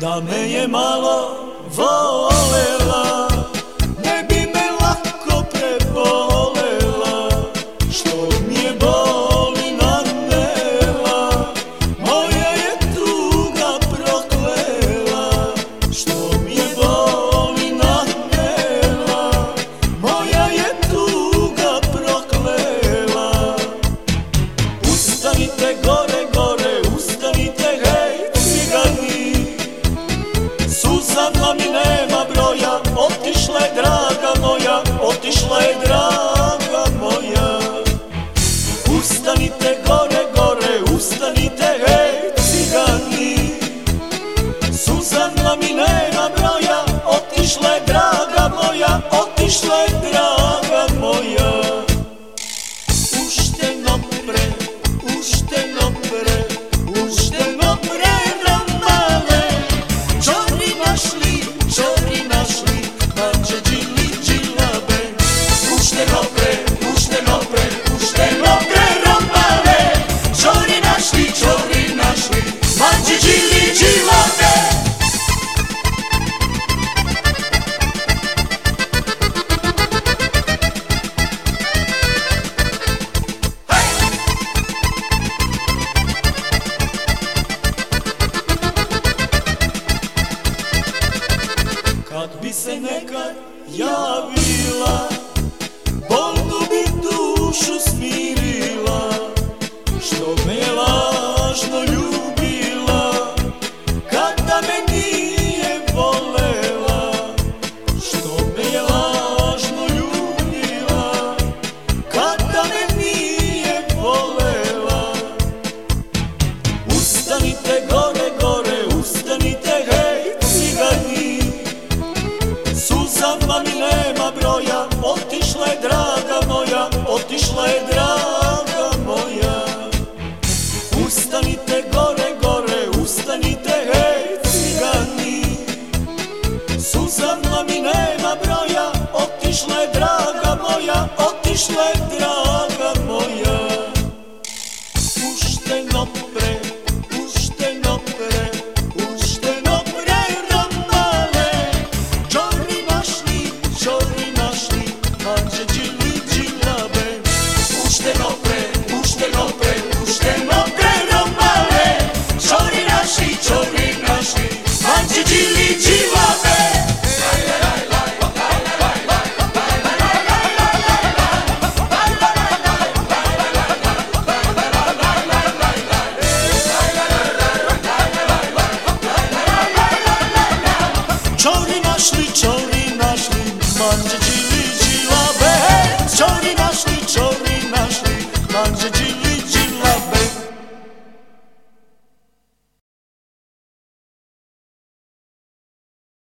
Da me je malo volela, ne bi me lako prebolela, što mi je boli nanela, moja je tuga proklela, što mi je boli nanela, moja je tuga proklela. Ustanite gore, gore, ustanite hej cigani, suzama mi nema broja, otišla je draga moja, otišla je draga moja. Ustanite gore, gore, ustanite hej cigani, suzama mi nema broja, otišla je draga moja, otišla je draga moja. Ušte nopre, ušte nopre, ušte nopre ramale, čori našli, mađe džili džilabe. Ušte nopre, ušte nopre, ušte nopre ramale, čori našli, mađe džili džilabe. Kad bi se nekad javila, bolnu bi dušu smirila, što me je lažno ljubila, kada me nije volela, što me je lažno ljubila, kada me nije volela. Ustanite gore, gore, ustanite hej cigani, suzama mi nema broja, otišla je draga moja, otišla je